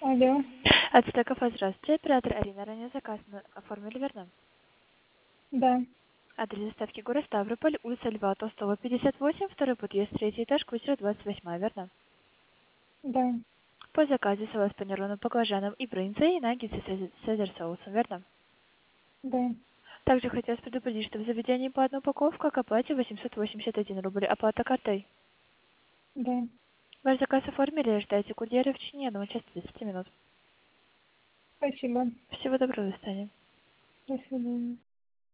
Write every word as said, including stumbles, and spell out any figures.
Алло. От Стекофа, здравствуйте. Оператор Арина. Ранее заказ на- оформили, верно? Да, Адрес доставки город Ставрополь, улица Льва Толстого, пятьдесят восемь, второй подъезд, третий этаж, квартира двадцать восемь, верно? да, По заказу салат с панированным баклажаном и брынзой и наггетсы с цезарь соусом, верно? да. Также хотелось предупредить, что в заведении по одной упаковке к оплате восемьсот восемьдесят один рубль. Оплата картой. Да. Ваш заказ оформили, ждайте курьера в течение одного часа тридцати минут. Спасибо. Всего доброго, до свидания. До свидания.